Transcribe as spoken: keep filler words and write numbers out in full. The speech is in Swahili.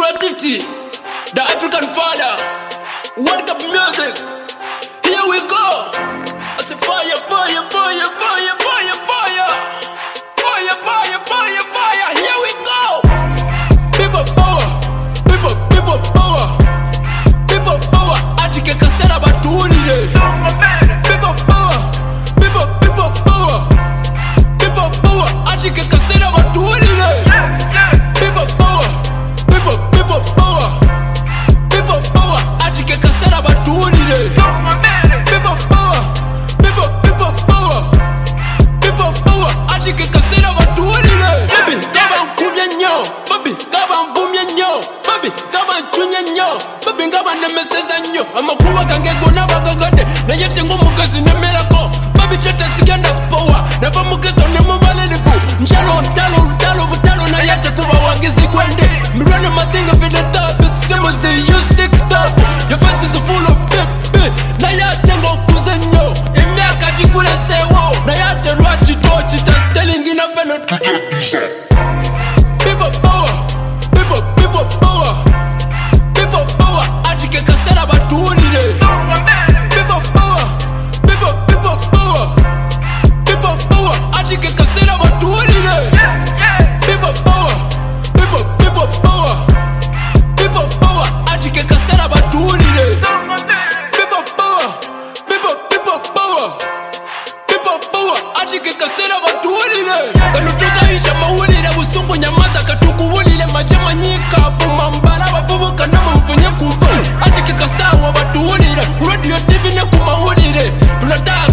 creativity, the African father. World Cup music. Here we go. I say fire, fire, fire, fire, fire, fire. Fire, fire, fire, fire. Here we go. People power. People, people power. People power. Atike kasera batulire. People power. People, people power. People power. Atike kasera batulire. People power. People, people power. People power. Atike kasera batulire. People power. People, people power. People power. Atike kasera batulire. Baby, kaba nkumye nyo. Baby, kaba mvumye nyo. Baby, kaba nchunye nyo. Baby, kaba nemeseza nyo. Amakuwa kangego nabagagade. Na yete ngumukazi nemerako. Baby, chete sigenda kupowa. Neva muketo nemubale nifu. Njalo, ntalo, ntalo, vutalo. Na yete kuwa wagizi kwende. Me running my thing up in the top. It's simple, say you stick top. Your face is full of pepe. Na yate ngokuze nyo. Imiaka jikule sewo. Na yate ruachi tochi. Just telling in a veno. People power. People, people power. People power. Atike kasera batulire. People power. People, people power. People power. Atike kasera batulire. People power. People, people power. People power. Atike kasera batulire. People power. People, people power. People power. Atike kasera batulire. Kanutuka ita mawulire busungu nyamaza katukuwulire majama nyika bumambala bavubuka namumfunye kumbo. Atike kasawa batulire. Radio T V ne kumawulire. Tunataka